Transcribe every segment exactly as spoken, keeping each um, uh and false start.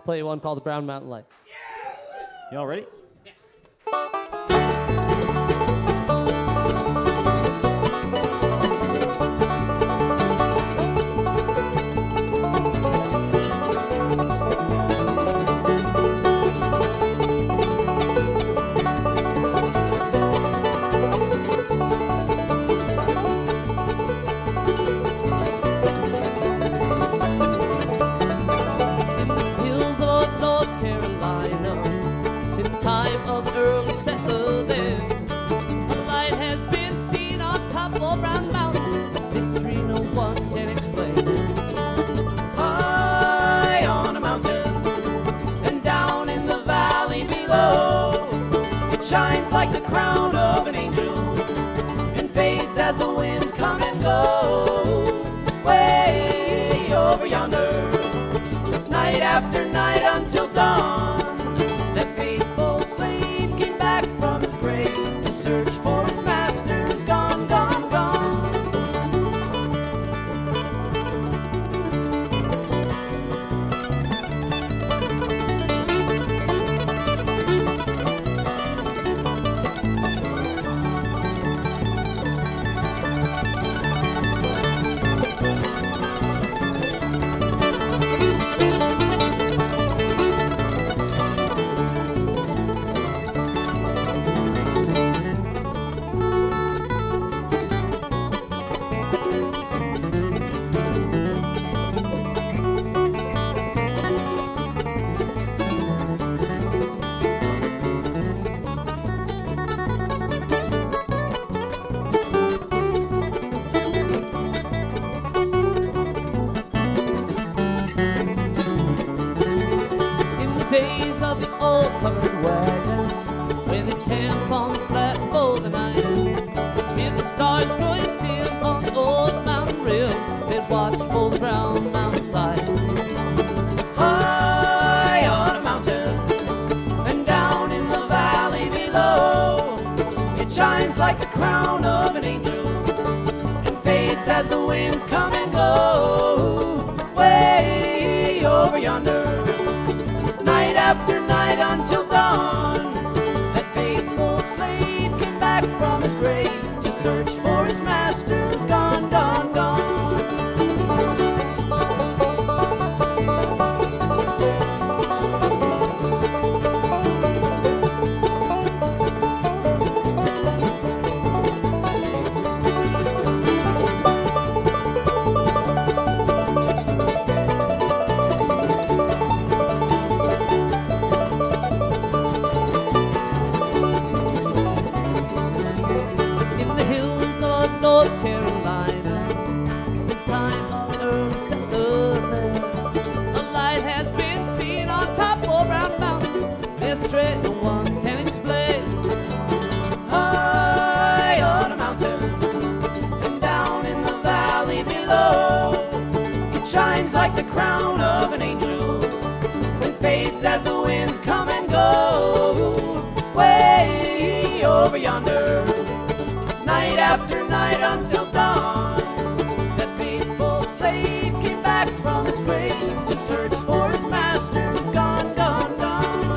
play one called the Brown Mountain Light. Y'all ready? Shines like the crown of an angel and fades as the winds come and go. Way over yonder, night after night until dawn, that faithful slave came back from his grave to search for his master's gone, gone, gone. Days of the old covered wagon, when they'd camp on the flat for the night, with the stars growing dim on the old mountain rim, they'd watch for the Brown Mountain Light. High on a mountain and down in the valley below, it shines like the crown of an angel and fades as the winds come and go. Way over yonder, night after night until dawn, that faithful slave came back from his grave to search for his master's gone, gone, gone. North Carolina, since time of the early settler there, a light has been seen on top of Brown Mountain, mystery no one can explain. High on a mountain and down in the valley below, it shines like the crown of an angel and fades as the winds come and go. Way over yonder, night after night until dawn, that faithful slave came back from his grave to search for his master's gone, gone, gone.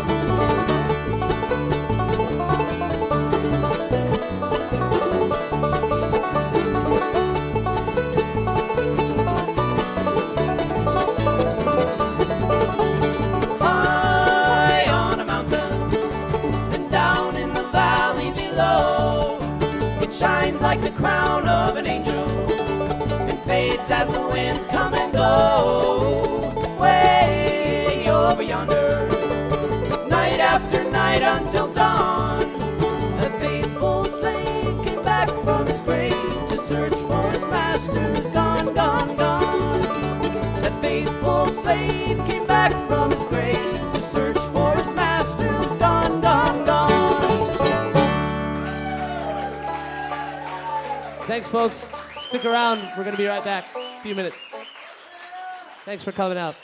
High on a mountain and down in the valley below, it shines like the crown of an angel and fades as the winds come and go. Way over yonder, night after night until dawn, a faithful slave came back from his grave to search for his master's gone, gone, gone. That faithful slave came back from his grave to search for his master's gone, gone, gone. Thanks, folks. Stick around. We're going to be right back. A few minutes. Thanks for coming out.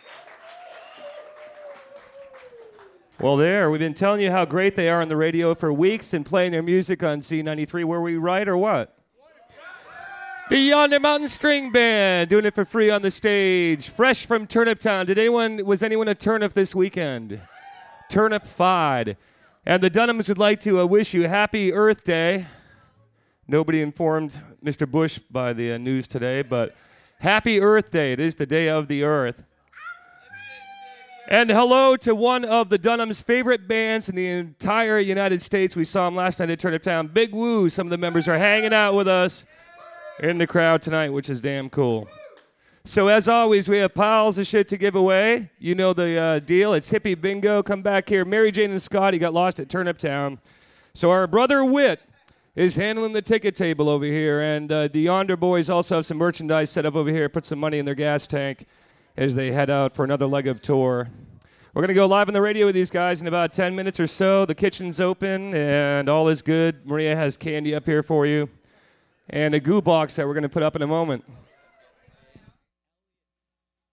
Well, there. We've been telling you how great they are on the radio for weeks and playing their music on Z ninety-three. Were we right or what? The Yonder Mountain String Band, doing it for free on the stage. Fresh from Turnip Town. Did anyone, was anyone a turnip this weekend? Turnip-fied. And the Dunhams would like to uh, wish you happy Earth Day. Nobody informed Mister Bush by the uh, news today, but happy Earth Day. It is the day of the Earth. And hello to one of the Dunhams' favorite bands in the entire United States. We saw them last night at Turnip Town. Big Woo. Some of the members are hanging out with us in the crowd tonight, which is damn cool. So as always, we have piles of shit to give away. You know the uh, deal. It's hippie bingo. Come back here. Mary Jane and Scotty got lost at Turnip Town. So our brother Whit is handling the ticket table over here. And uh, the Yonder Boys also have some merchandise set up over here. Put some money in their gas tank as they head out for another leg of tour. We're going to go live on the radio with these guys in about ten minutes or so. The kitchen's open and all is good. Maria has candy up here for you. And a goo box that we're going to put up in a moment.